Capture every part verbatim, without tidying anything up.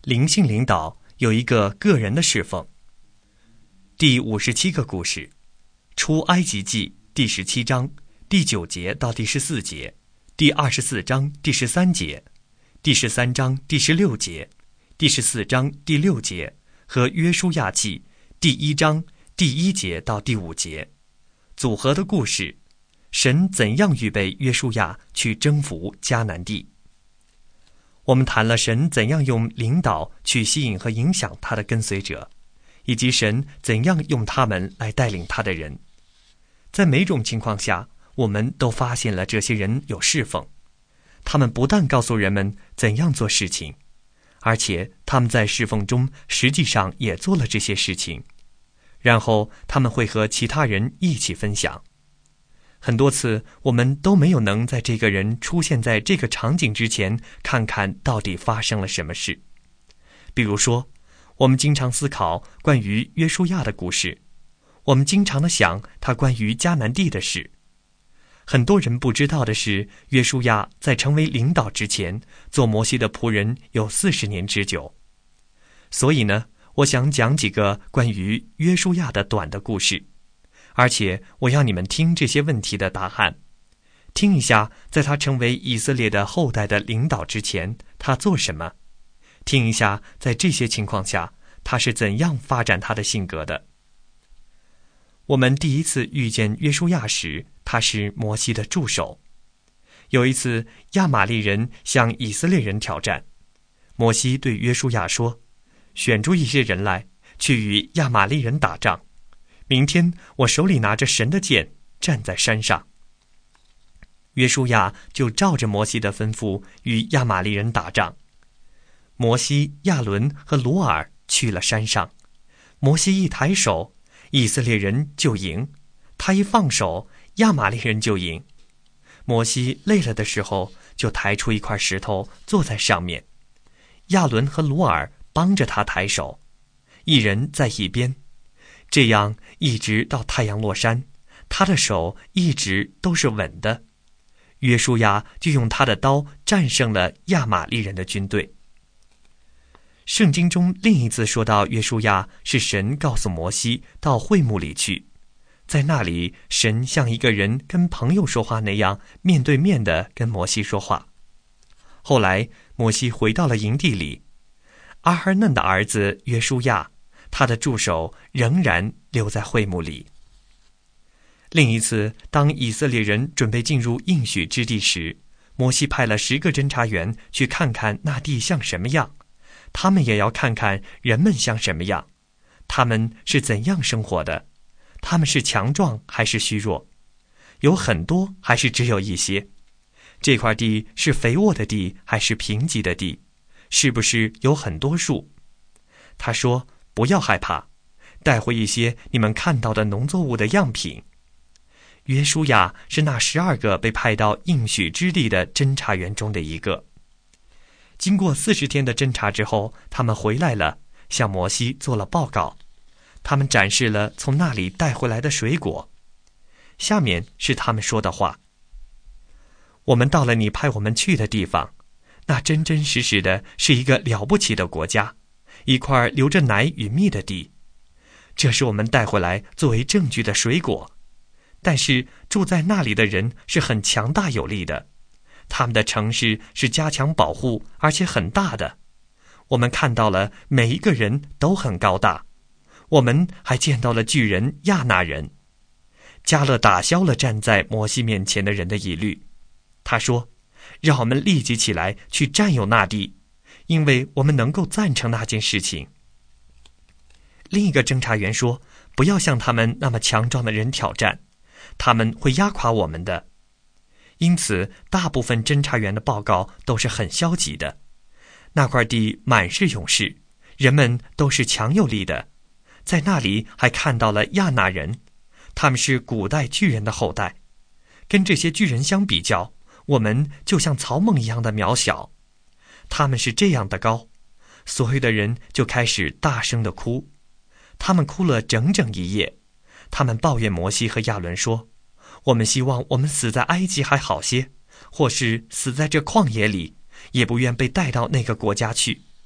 灵性领导有一个个人的侍奉。第五十七个故事，出埃及记第十七章第九节到第十四节，第二十四章第十三节，第十三章第十六节，第十四章第六节和约书亚记第一章第一节到第五节。组合的故事，神怎样预备约书亚去征服迦南地。我们谈了神怎样用领导去吸引和影响他的跟随者，以及神怎样用他们来带领他的人。在每种情况下，我们都发现了这些人有侍奉。他们不但告诉人们怎样做事情，而且他们在侍奉中实际上也做了这些事情，然后他们会和其他人一起分享。很多次我们都没有能在这个人出现在这个场景之前看看到底发生了什么事。比如说，我们经常思考关于约书亚的故事，我们经常地想他关于迦南地的事。很多人不知道的是，约书亚在成为领导之前，做摩西的仆人有四十年之久。所以呢，我想讲几个关于约书亚的短的故事，而且我要你们听这些问题的答案。听一下，在他成为以色列的后代的领导之前，他做什么？听一下，在这些情况下，他是怎样发展他的性格的。我们第一次遇见约书亚时，他是摩西的助手。有一次，亚玛力人向以色列人挑战，摩西对约书亚说：选出一些人来，去与亚玛力人打仗。明天我手里拿着神的剑，站在山上。约书亚就照着摩西的吩咐与亚玛力人打仗。摩西、亚伦和罗尔去了山上。摩西一抬手，以色列人就赢；他一放手，亚玛力人就赢。摩西累了的时候，就抬出一块石头坐在上面。亚伦和罗尔帮着他抬手，一人在一边。这样一直到太阳落山，他的手一直都是稳的。约书亚就用他的刀战胜了亚玛力人的军队。圣经中另一次说到约书亚，是神告诉摩西到会幕里去，在那里神像一个人跟朋友说话那样面对面地跟摩西说话。后来摩西回到了营地里，阿哈嫩的儿子约书亚，他的助手仍然留在会幕里。另一次，当以色列人准备进入应许之地时，摩西派了十个侦察员去看看那地像什么样，他们也要看看人们像什么样，他们是怎样生活的，他们是强壮还是虚弱，有很多还是只有一些，这块地是肥沃的地还是贫瘠的地，是不是有很多树。他说，不要害怕，带回一些你们看到的农作物的样品。约书亚是那十二个被派到应许之地的侦察员中的一个。经过四十天的侦察之后，他们回来了，向摩西做了报告。他们展示了从那里带回来的水果。下面是他们说的话：我们到了你派我们去的地方，那真真实实的是一个了不起的国家，一块流着奶与蜜的地。这是我们带回来作为证据的水果。但是住在那里的人是很强大有力的，他们的城市是加强保护而且很大的。我们看到了每一个人都很高大，我们还见到了巨人亚纳人。迦勒打消了站在摩西面前的人的疑虑，他说，让我们立即起来去占有那地，因为我们能够赞成那件事情。另一个侦察员说，不要向他们那么强壮的人挑战，他们会压垮我们的。因此大部分侦察员的报告都是很消极的。那块地满是勇士，人们都是强有力的。在那里还看到了亚纳人，他们是古代巨人的后代。跟这些巨人相比较，我们就像草蜢一样的渺小。他们是这样的高。所有的人就开始大声地哭，他们哭了整整一夜。他们抱怨摩西和亚伦说，我们希望我们死在埃及还好些，或是死在这旷野里，也不愿被带到那个国家去。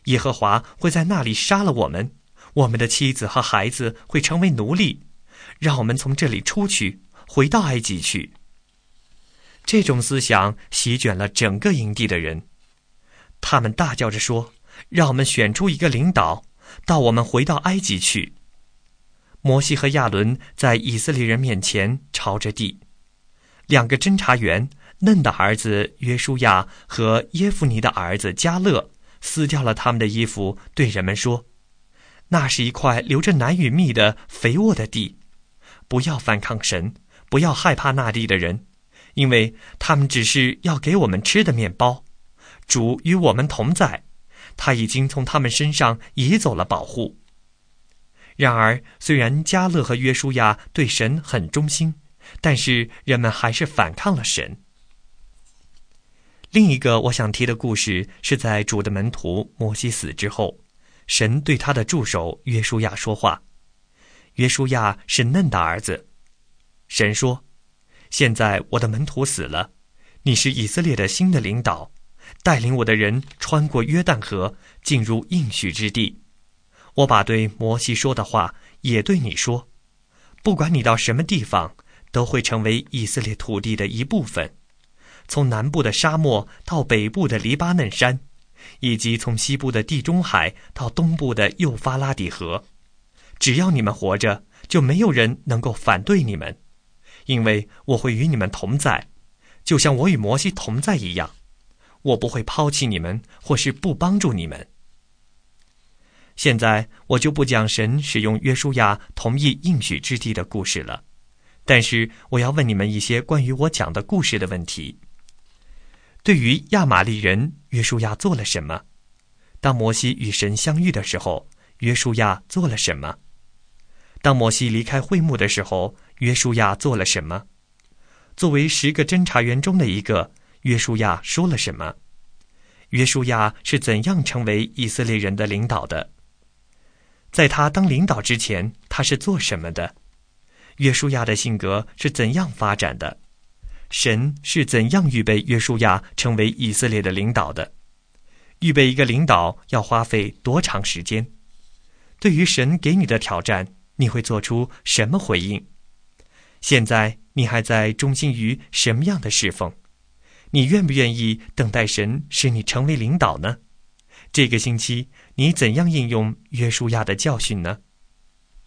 耶和华会在那里杀了我们，我们的妻子和孩子会成为奴隶，让我们从这里出去，回到埃及去。”这种思想席卷了整个营地的人，他们大叫着说：“让我们选出一个领导，到我们回到埃及去。”摩西和亚伦在以色列人面前朝着地，两个侦查员嫩的儿子约书亚和耶夫尼的儿子迦勒撕掉了他们的衣服，对人们说：“那是一块流着奶与蜜的肥沃的地，不要反抗神，不要害怕那地的人，因为他们只是要给我们吃的面包。主与我们同在，他已经从他们身上移走了保护。”然而，虽然迦勒和约书亚对神很忠心，但是人们还是反抗了神。另一个我想提的故事是在主的门徒摩西死之后，神对他的助手约书亚说话。约书亚是嫩的儿子，神说：“现在我的门徒死了，你是以色列的新的领导，带领我的人穿过约旦河，进入应许之地。我把对摩西说的话也对你说，不管你到什么地方，都会成为以色列土地的一部分，从南部的沙漠到北部的黎巴嫩山，以及从西部的地中海到东部的幼发拉底河。只要你们活着，就没有人能够反对你们，因为我会与你们同在，就像我与摩西同在一样。我不会抛弃你们，或是不帮助你们。”现在我就不讲神使用约书亚同意应许之地的故事了，但是我要问你们一些关于我讲的故事的问题。对于亚玛力人，约书亚做了什么？当摩西与神相遇的时候，约书亚做了什么？当摩西离开会幕的时候，约书亚做了什么？作为十个侦查员中的一个，约书亚说了什么？约书亚是怎样成为以色列人的领导的？在他当领导之前，他是做什么的？约书亚的性格是怎样发展的？神是怎样预备约书亚成为以色列的领导的？预备一个领导要花费多长时间？对于神给你的挑战，你会做出什么回应？现在你还在忠心于什么样的侍奉？你愿不愿意等待神使你成为领导呢？这个星期你怎样应用约书亚的教训呢？